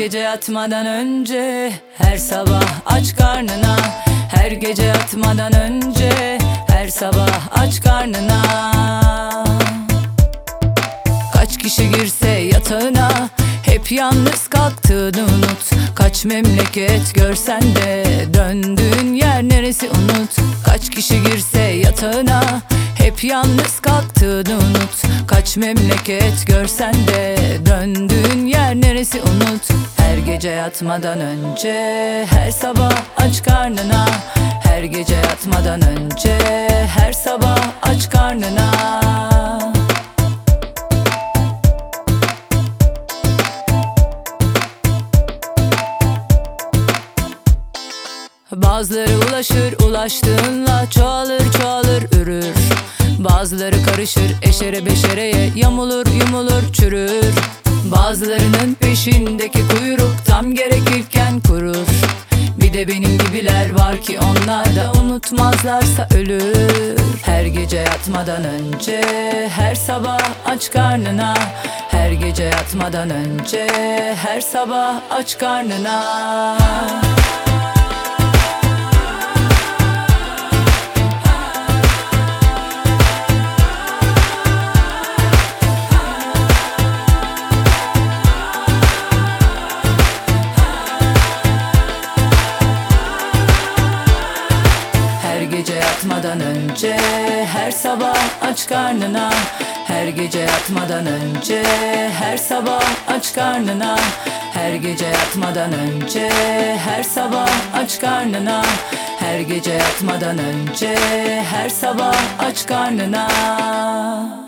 gece yatmadan önce, her sabah aç karnına. Her gece yatmadan önce, her sabah aç karnına. Kaç kişi girse yatağına, hep yalnız kalktığını unut. Kaç memleket görsen de, döndüğün yer neresi unut. Kaç kişi girse yatağına, hep yalnız kalktığını unut. Kaç memleket görsen de, döndüğün yer neresi unut. Her gece yatmadan önce, her sabah aç karnına. Her gece yatmadan önce, her sabah aç karnına. Bazıları ulaşır, ulaştığınla çoğalır, çoğalır, ürür. Bazıları karışır, eşere beşereye, yamulur, yumulur, çürür. Bazılarının peşindeki kuyruk tam gerekirken kurur. Bir de benim gibiler var ki onlar da unutmazlarsa ölür. Her gece yatmadan önce, her sabah aç karnına. Her gece yatmadan önce, her sabah aç karnına. Her gece yatmadan önce, her sabah aç karnına. Her gece yatmadan önce, her sabah aç karnına. Her gece yatmadan önce, her sabah aç karnına. Her gece yatmadan önce, her sabah aç karnına.